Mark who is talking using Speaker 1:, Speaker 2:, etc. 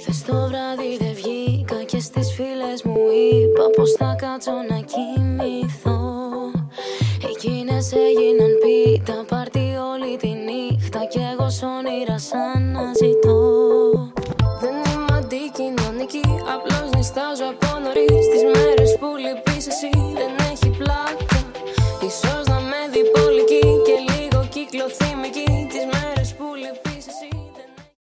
Speaker 1: Χθες το βράδυ δεν βγήκα και στις φίλες μου είπα πως θα κάτσω να κοιμηθώ. Εκείνες έγιναν πίτα, πάρτι όλη τη νύχτα κι εγώ σ' όνειρα σαν να ζητώ. Δεν είμαι αντικοινωνική, απλώς νιστάζω από νωρίς τις μέρες που λυπή.